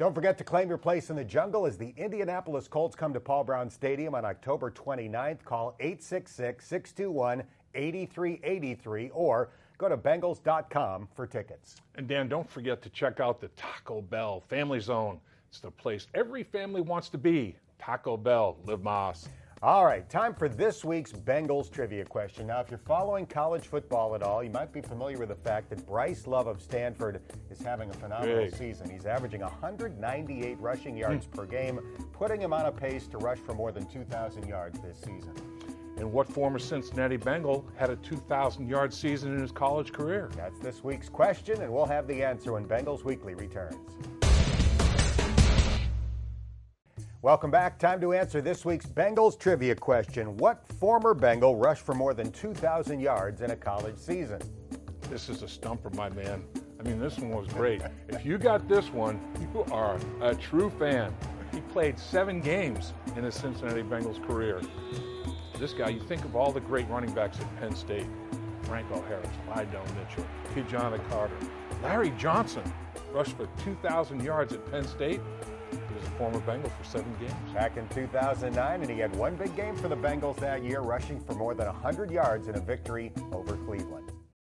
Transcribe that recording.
Don't forget to claim your place in the jungle as the Indianapolis Colts come to Paul Brown Stadium on October 29th. Call 866-621-8383 or go to Bengals.com for tickets. And Dan, don't forget to check out the Taco Bell Family Zone. It's the place every family wants to be. Taco Bell, live Mas. All right, time for this week's Bengals trivia question. Now, if you're following college football at all, you might be familiar with the fact that Bryce Love of Stanford is having a phenomenal season. He's averaging 198 rushing yards per game, putting him on a pace to rush for more than 2,000 yards this season. And what former Cincinnati Bengal had a 2,000-yard season in his college career? That's this week's question, and we'll have the answer when Bengals Weekly returns. Welcome back. Time to answer this week's Bengals trivia question. What former Bengal rushed for more than 2,000 yards in a college season? This is a stumper, my man. I mean, this one was great. If you got this one, you are a true fan. He played 7 games in his Cincinnati Bengals career. This guy, you think of all the great running backs at Penn State. Franco Harris, Lydell Mitchell, Ki-Jana Carter. Larry Johnson rushed for 2,000 yards at Penn State. He was a former Bengal for 7 games. Back in 2009, and he had one big game for the Bengals that year, rushing for more than 100 yards in a victory over Cleveland.